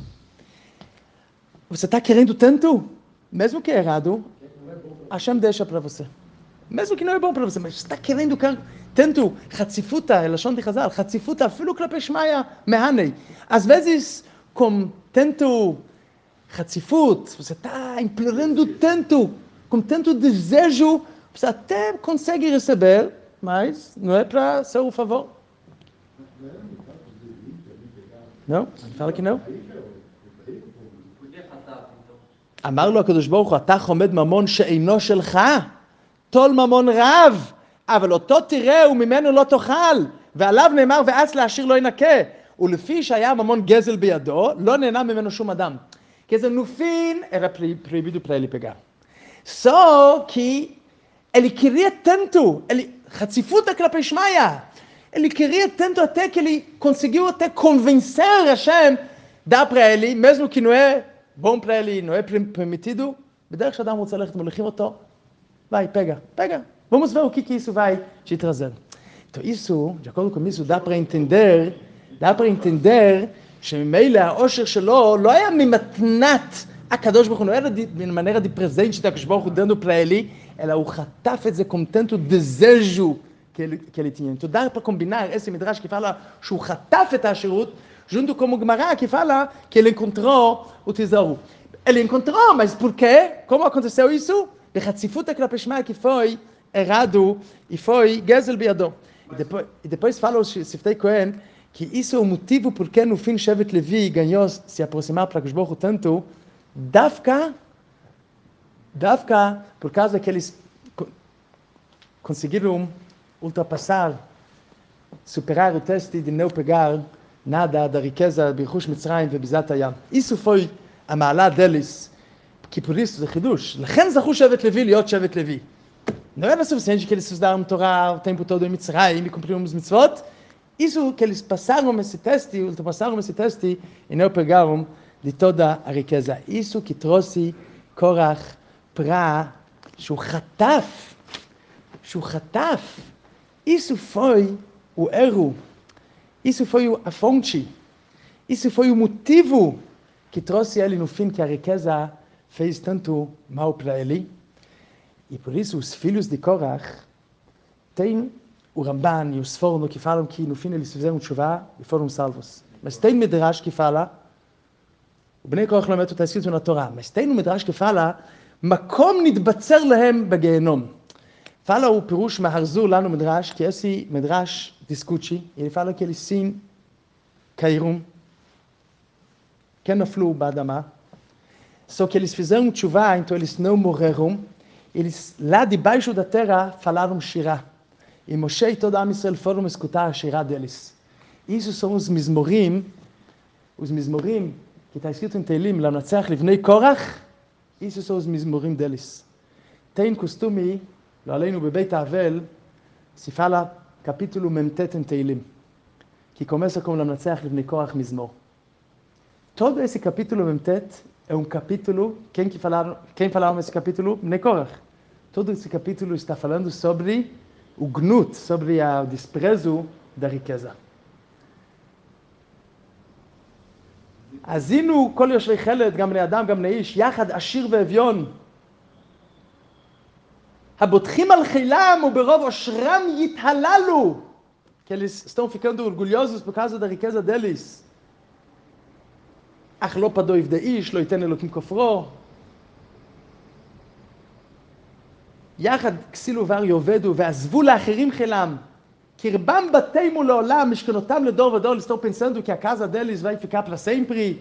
וסתה קרינדו טנטו, מזו כערדו, השם דשא פרבוסה. מזו כנוי בור פרבוסה, וסתה קרינדו טנטו, חציפותה, לשון די חז"ל, חציפותה אפילו כלפי שמיה מהניה. אז וזיס קום טנטו, חציפות, וסתה אימפלרנדו טנטו, קום טנטו דזז'ו, וסתה קונסגי רסבר, mais não é para ser o favor. Não? Fala que não. אמר לו הקדוש ברוך הוא, אתה חומד ממון שאינו שלך, תול ממון רב, אבל אותו תראה וממנו לא תאכל, ועליו נאמר ואץ לעשיר לא ינקה, ולפי שהיה ממון גזל בידו, לא נהנה ממנו שום אדם. כי זה נופין, era proibido para ele pegar. Só que ele queria tanto, חציפות כלפי שמיה. Ele queria tanto até que ele conseguiu até convencer Hashem, dá para ele, mesmo que não é bom para ele, não é permitido, בדרך שאדם רוצה ללכת ומוליכים אותו, vai, pega. Vamos ver o que isso vai te trazer. Então isso, de acordo com isso, dá para entender שממילא העושר שלו לא היה ממתנת הקדוש ברוך הוא, לא היה במנהרה de presente שהקדוש ברוך הוא dando para ele, אלא הוא חטף את זה com tanto desejo que ele tinha. Então dá para combinar esse midrash que fala שהוא חטף את השירות, junto com o Gemara que fala que ele encontrou o tesouro. Ele encontrou, mas por quê? Como aconteceu isso? בחציפות כלפי שמיה que foi errado e foi גזל בידו. E depois fala o Siftei Cohen que isso é o motivo por que no fim Shevet Levi ganhou se aproximar para Akadosh Baruch Hu tanto, Davka, por causa que eles conseguiram ultrapassar, superar o teste de não pegar nada da riqueza de Bichush Mitzrayim e Bizat Hayam. Isso foi a מעלה deles, que por isso זה חידוש. לכן זכו שבט לוי להיות שבט לוי. Não era suficiente que eles estudaram Torá o tempo todo em Mitzrayim e cumpriram os mitzvot. Isso que eles passaram esse teste, ultrapassaram esse teste e não pegaram de toda a riqueza. Isso que trouxe Korach para שהוא חטף. Isso foi o erro. Isso foi a fonte. Isso foi o motivo que trouxe ele no fim que a riqueza fez tanto mal para ele. E por isso os filhos de Korach têm o Ramban e os Sforno que falam que no fim eles fizeram tshuva e foram salvos. Mas tem Midrash que fala, o Bnei Korach לא מתו, está escrito na Torá, mas tem um Midrash que fala, מקום נתבצר להם בגיהנום. Fala o Pirush Maharzul lá no Midrash, que esse Midrash discute, ele fala que eles sim caíram, que naflu ba'adama, só que eles fizeram tshuva, então eles não morreram, eles lá debaixo da terra falaram shirah. E Moshe e todo Am Israel foram escutar a shirah deles. Isso são os mizmorim que está escrito em Teilim, Lanatzeach Livnei Korach, isso são os mizmorim deles. Tem costume, lo aleinu bebeit Avel, se fala capítulo Memtet em Teilim. que começa com Lamnatzach Livnei Korach Mizmor. Todo esse capítulo Memtet é um capítulo, quem falaram esse capítulo? Bnei Korach. Todo esse capítulo está falando sobre o gnut, sobre o desprezo da riqueza. Azinu kol yoshvei cheled, gam le'adam, gam le'ish, yachad ashir ve'evion. Habotchim al chilam uberov oshram yithalalu. Que eles estão ficando orgulhosos por causa da riqueza deles. Ach lo pado ivdeish, lo iten elokim kofro. יחד כסילו ור יובדו ועזבו לאחרים חילם. קרבם בתימו לעולם, משכנותם לדור ודור, estão pensando que a casa deles vai ficar para sempre.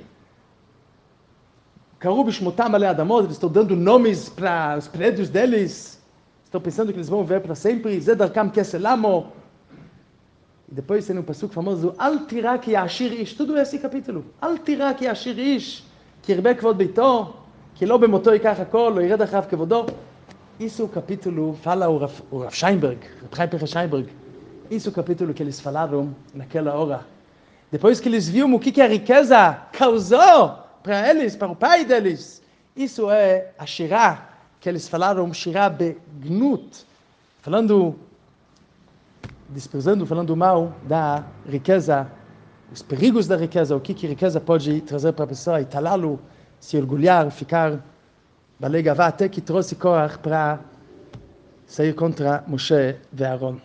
קראו בשמותם עלי אדמות, estão dando nomes para os prédios deles. Estão pensando que eles vão viver para sempre. זה דרכם כסל עמו. E depois tem um passuco famoso, אל תירא כי יעשיר איש. Tudo esse capítulo. אל תירא כי יעשיר איש. כי ירבה כבוד ביתו. כי לא במותו ייקח הכל, לא ירד אחריו כבודו. Isso o capítulo fala o Rav Scheinberg, o Rai Pecha Scheinberg. Isso o capítulo que eles falaram naquela hora. Depois que eles viram o que a riqueza causou para eles, para o pai deles. Isso é a Shirah, que eles falaram, Shirah Begnut. Falando, desprezando, falando mal da riqueza, os perigos da riqueza, o que a riqueza pode trazer para a pessoa, e talá-lo, se orgulhar, ficar בעלי גאווה, até que trouxe Korach para sair contra Moshe e Aaron.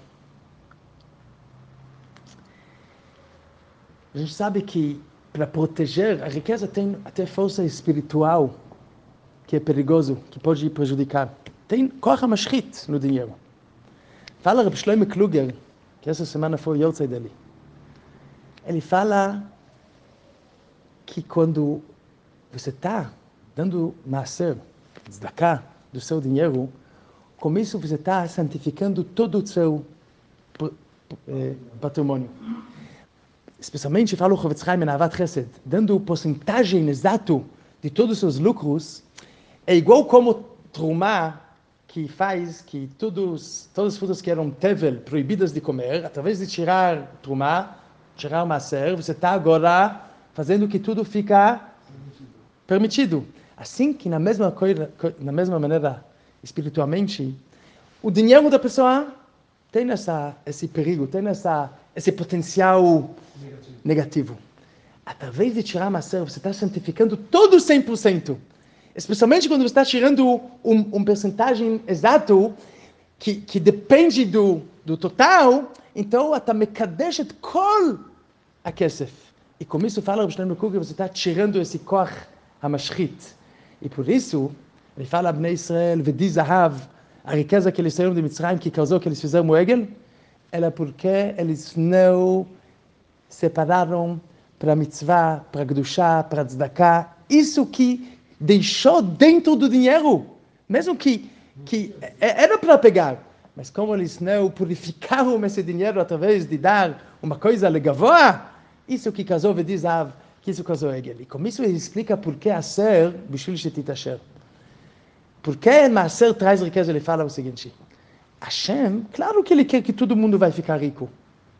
A gente sabe que para proteger, a riqueza tem até força espiritual, que é perigoso, que pode prejudicar. Tem Korach HaMashchit no dinheiro. Fala Reb Shlomo Kluger, que essa semana foi o Yortzei dele. Ele fala que quando você está dando maaser, tzedakah, do seu dinheiro, com isso você está santificando todo o seu patrimônio. Especialmente, fala o Chofetz Chaim em Ahavat Chesed, dando porcentagem exato de todos os seus lucros, é igual como Trumá, que faz que todas as frutas que eram tevel, proibidas de comer, através de tirar Trumá, tirar maaser, você está agora fazendo que tudo fica permitido. Assim que na mesma maneira, espiritualmente, o dinheiro da pessoa tem esse perigo, tem esse potencial negativo. Através de tirar maaser, você está santificando todo 100%. Especialmente quando você está tirando um percentagem exato que depende do total, então אתה מקדש את כל הכסף. E com isso fala Reb Shlomo Kluger, você está tirando esse koach hamashchit. E por isso, ele fala a Bnei Israel, Vedi Zahav, a riqueza que eles saíram de Mitzrayim, que causou que eles fizeram o Egel, ela porque eles não separaram para mitzvah, para Kedushá, para tzedakah, isso que deixou dentro do dinheiro, mesmo que era para pegar, mas como eles não purificaram esse dinheiro através de dar uma coisa legavoa, isso que causou Vedi Zahav, que isso causou Egel. E com isso ele explica por que Aser, Bishvil Shetitashar. Por que Maaser traz riqueza? Ele fala o seguinte, Hashem, claro que ele quer que todo mundo vai ficar rico.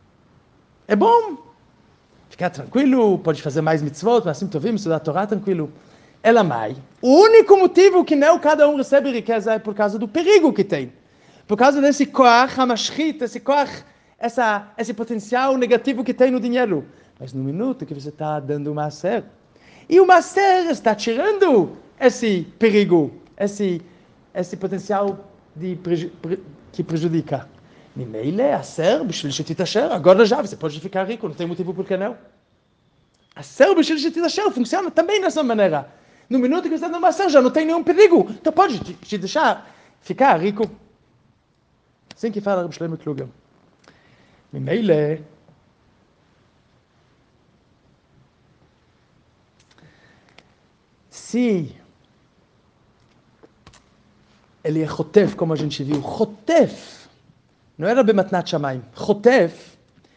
É bom ficar tranquilo, pode fazer mais mitzvot, assim tovim, estudar a Torá tranquilo. Elamai, o único motivo que não cada um recebe riqueza é por causa do perigo que tem. Por causa desse koach hamashchit, esse potencial negativo que tem no dinheiro. Mas no minuto que você está dando o maaser, e o maaser está tirando esse perigo, esse potencial que prejudica. Nimeile, aser, bishvil shetitashar, agora já, você pode ficar rico, não tem motivo por que não. Aser, bishvil shetitashar, funciona também dessa maneira. No minuto que você está dando maaser, já não tem nenhum perigo, então pode te deixar ficar rico. Assim que fala Reb Shlomo Kluger. Nimeile, se ele é chotef, como a gente viu, chotef, não era bematnat shamayim, chotef,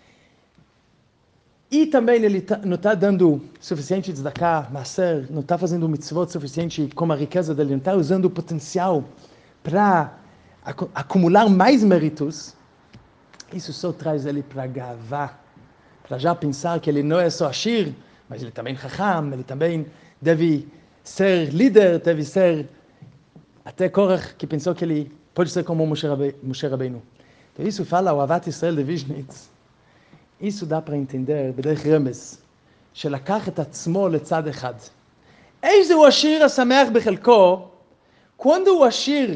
e também ele não está dando suficiente tzedakah, maaser, não está fazendo mitzvot suficiente como a riqueza dele, não está usando o potencial para acumular mais méritos, isso só traz ele para gavá, para já pensar que ele não é só Ashir, mas ele também Chacham, ele também deve ser líder, deve ser até Korach, que pensou que ele pode ser como Moshe Rabbeinu. Então isso fala o Avat Israel de Vishnitz. isso dá para entender בדרך רמז, שלקח את עצמו לצד אחד. איזה הוא השיר השמח בחלקו, quando o Ashir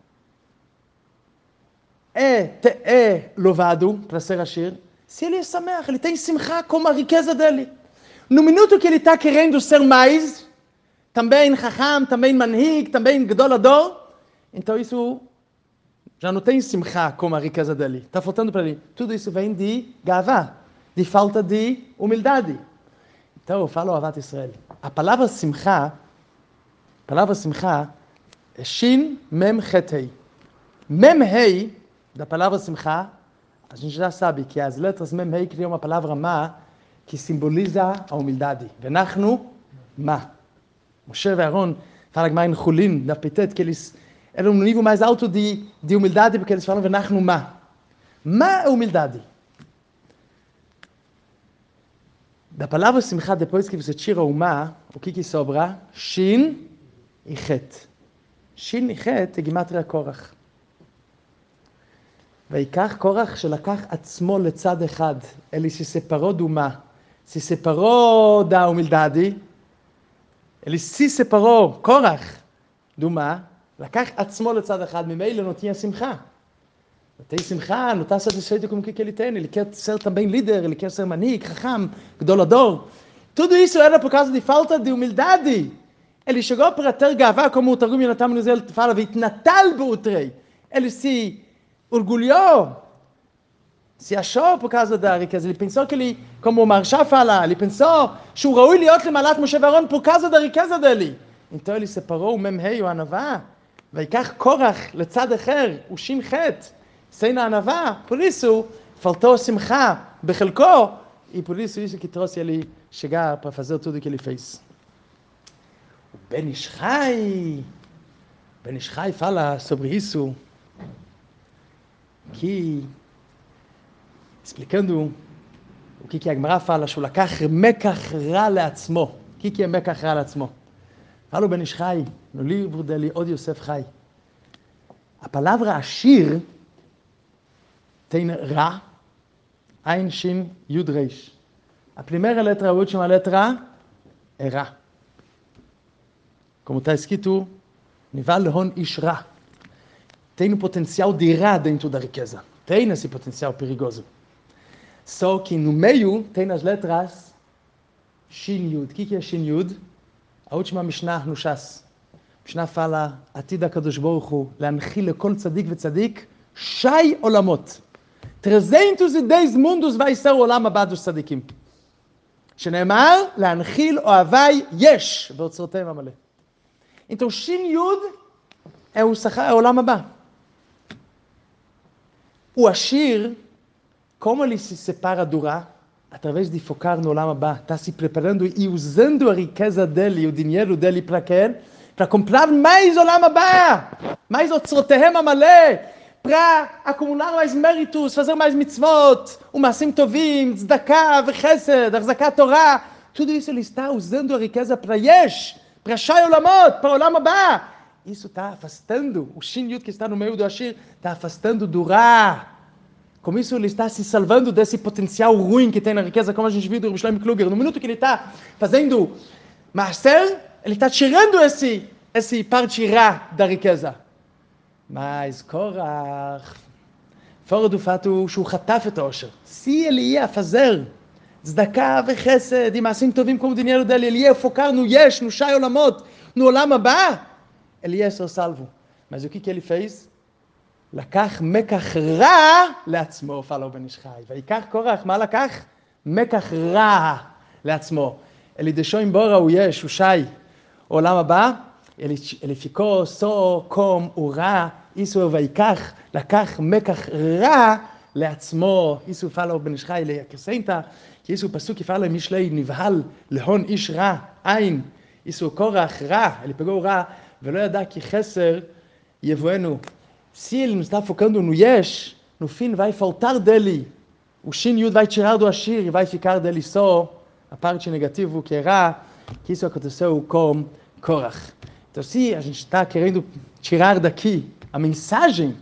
é louvado para ser Ashir, se ele é samech, ele tem simcha como a riqueza dele. No minuto que ele está querendo ser mais, também Chacham, também Manhig, também Gadol Ador, então isso já não tem simcha como a riqueza dele. Está faltando para ele. Tudo isso vem de gavá, de falta de humildade. Então eu falo Avat Israel. A palavra simcha é Shin Mem Het Hei. Mem Hei, da palavra simcha, a gente já sabe que as letras Mem Hei criam uma palavra Ma, que simboliza a humildade. Venachnu Ma. Moshe e Aaron, fala que em Chulin, na Pitet, que eles eram no nível mais alto de humildade, porque eles falam Venachnu Ma. Ma é humildade. Da palavra simcha, depois que você tira o Ma, o que sobra? Shin e Het. Shin e Het é גימטריה קורח. ויקח קורח שלקח עצמו לצד אחד, ele se separou do Ma, se separou da humildade, ele se separou, קורח, do Ma, לקח עצמו לצד אחד, ממילא não tinha simcha. Não tem simcha, não está satisfeito com o que ele tem, ele quer ser também líder, ele quer ser manik, chacham, gadol ador. Tudo isso era por causa de falta de humildade. Ele chegou para ter gavá, como o Targum Yonatan Menuzel fala, vitnatal beutrei. Ele se orgulhou, se achou por causa da riqueza. Ele pensou que ele, como o Marsha fala, ele pensou שהוא ראוי להיות למעלת משה ואהרון por causa da riqueza dele. Então ele separou o Mem-Hei, o Anavá, ויקח קורח לצד אחר, הוא שין חטא, sem a Anavá. Por isso, faltou simcha בחלקו, e por isso que trouxe ele chegar para fazer tudo o que ele fez. O Ben Ish Chai fala sobre isso, que, explicando o que a Gemara fala, שהוא לקח מקח רע לעצמו. O que é מקח רע לעצמו? Fala o Ben Ish Chai, no livro dele, Od Yosef Chai. A palavra Ashir tem Ra, Ain, Shin, Yud, Reish. A primeira letra, a última letra é Ra. Como está escrito, Nival Lehon Ish Ra. Tem um potencial de Ra dentro da riqueza. Tem esse potencial perigoso. Só que no meio tem as letras Shin Yud. O que é Shin Yud? A última Mishnah no Shas. Mishnah fala, Atid HaKadosh Baruch Hu, להנחיל לכל צדיק וצדיק, שי עולמות. 310 mundos vai ser o עולם הבא dos צדיקים. שנאמר, להנחיל אוהבי יש, באוצרותיהם המלא. Então, Shin Yud é o עולם הבא. O Ashir, como ele se separa do Ra, através de focar no Olam Abba, está se preparando e usando a riqueza dele, o dinheiro dele para quê? Para comprar mais Olam Abba, mais Otzrotehem Amalé, para acumular mais méritos, fazer mais mitzvot, umasim tovim, tzedakah, chesed, achzakat Torah. Tudo isso ele está usando a riqueza para Yesh, para Shai Olamot, para Olam Abba. Isso está afastando, o Shin Yud que está no meio do Ashir, está afastando do Ra. Como isso ele está se salvando desse potencial ruim que tem na riqueza, como a gente viu do Rabbi Shlomo Kluger. No minuto que ele está fazendo Maaser, ele está tirando esse parte Ra da riqueza. Mas Korach, fora do fato שהוא חטף את העושר, se ele ia fazer tzedakah וחסד, עם מעשים טובים como o dinheiro dele, ele ia focar no Yesh, no Shai Olamot, no Olam Abba, ele ia ser salvo. Mas o que ele fez? לקח מקח רע לעצמו, פלו בן איש חי. ויקח קורח, מה לקח? מקח רע לעצמו. Ele deixou embora o Yesh, o Shai, o Olam Abba, ele ficou só com o Ra, isso é o Vaikach, לקח מקח רע לעצמו. Isso fala o Ben Ish Chai, ele acrescenta, que isso é o pasuk que fala em Mishlei, נבהל להון איש רע, עין. Isso é o Korach, Ra, ele pegou o Ra, ולא ידע כי חסר יבואנו. Se ele não está focando no Yesh, no fim vai faltar dele o Shin Yud vai tirar do Ashir e vai ficar dele só a parte negativa que era, que isso aconteceu com Korach. Então, se a gente está querendo tirar daqui a mensagem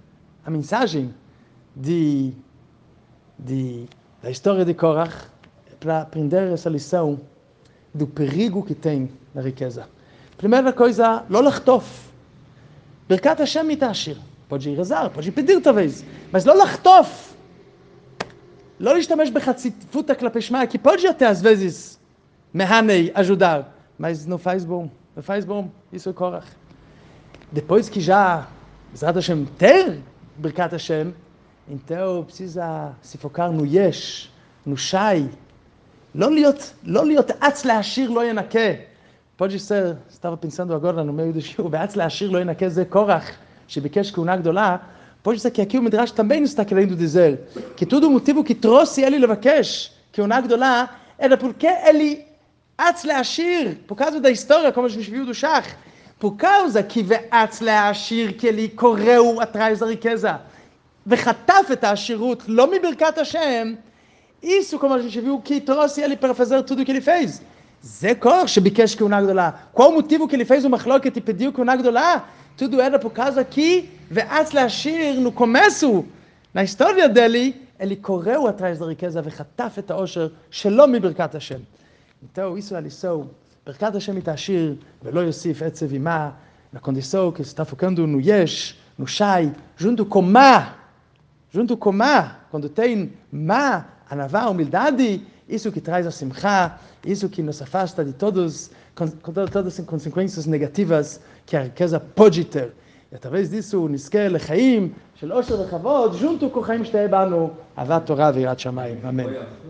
da história de Korach, é para aprender essa lição do perigo que tem na riqueza. Primeira coisa, לא לחטוף. ברכת השם מתעשיר. pode rezar, pode pedir talvez, mas לא לחטוף. לא להשתמש בחציפות כלפי שמע, que pode até às vezes מהנei ajudar, mas não faz bom. Não faz bom. Isso é Korach. Depois que já Bezrat Hashem ter Birkat Hashem, então precisa se focar no Yesh, no Shai. לא להיות אץ להשאיר לא ינקה. pode ser, estava pensando agora no meio do שיעור, ואץ להשאיר לא ינקה זה קורח, שביקש כהונה גדולה. pode ser que aqui o Midrash também não está querendo dizer que todo o motivo que trouxe ele לבקש כהונה גדולה, era porque ele אץ להשאיר, por causa da história, como a gente viu do Shach, por causa que ואץ להשאיר, que ele correu atrás da riqueza, וחטף את העשירות, לא מברכת השם, isso, como a gente viu, que trouxe ele para fazer tudo o que ele fez. זה קורח שביקש כהונה גדולה. Qual o motivo que ele fez uma מחלוקת e pediu כהונה גדולה? Tudo era por causa que, ואץ להשאיר, no começo, na história dele, ele correu atrás da riqueza וחטף את העושר שלא מברכת השם. Então, isso é a lição. ברכת השם מתעשיר ולא יוסיף עצב עמה, na condição que está focando no Yesh, no Shai, junto com Ma, quando tem Ma, Anavá, humildade, isso que traz a Simcha, isso que nos afasta de todas as consequências negativas que a riqueza pode ter. E através disso, נזכה לחיים של עושר וכבוד, junto com חיים שתהיה בנו, אהבת תורה ויראת שמיים. אמן.